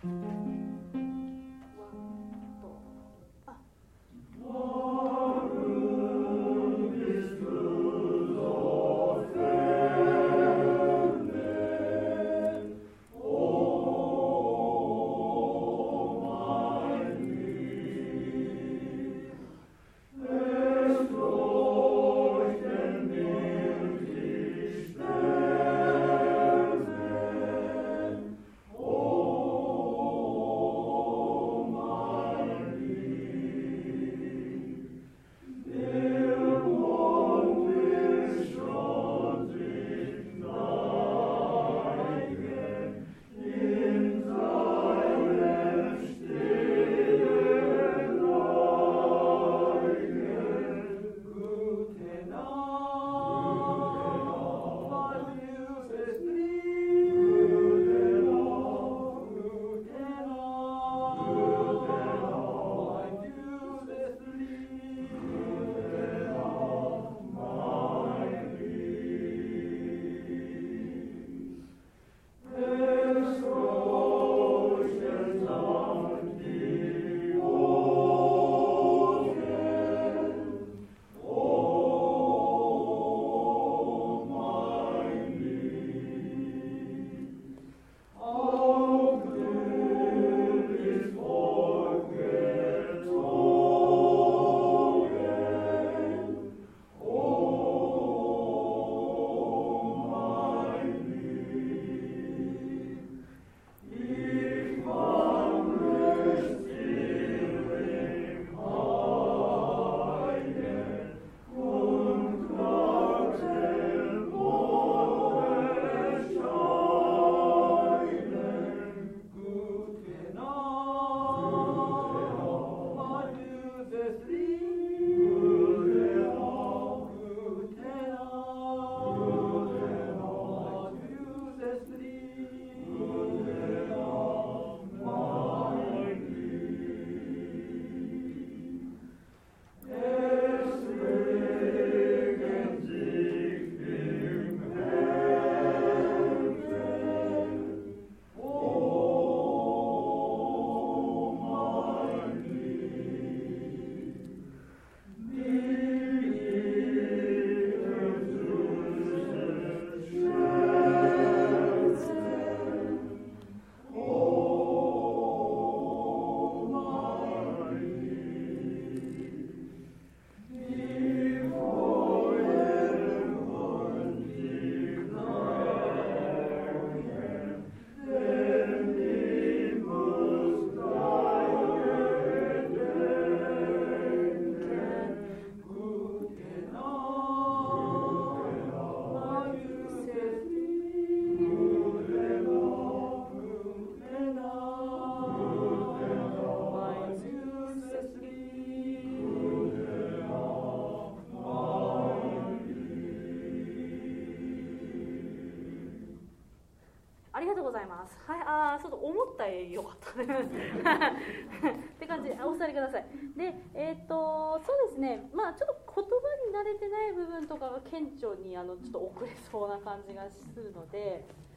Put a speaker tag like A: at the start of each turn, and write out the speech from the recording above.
A: ありがとうございます。はい、ちょっと思ったより良かったって感じでお座りください。で、そうですね、まあちょっと言葉に慣れてない部分とかが顕著にちょっと遅れそうな感じがするので、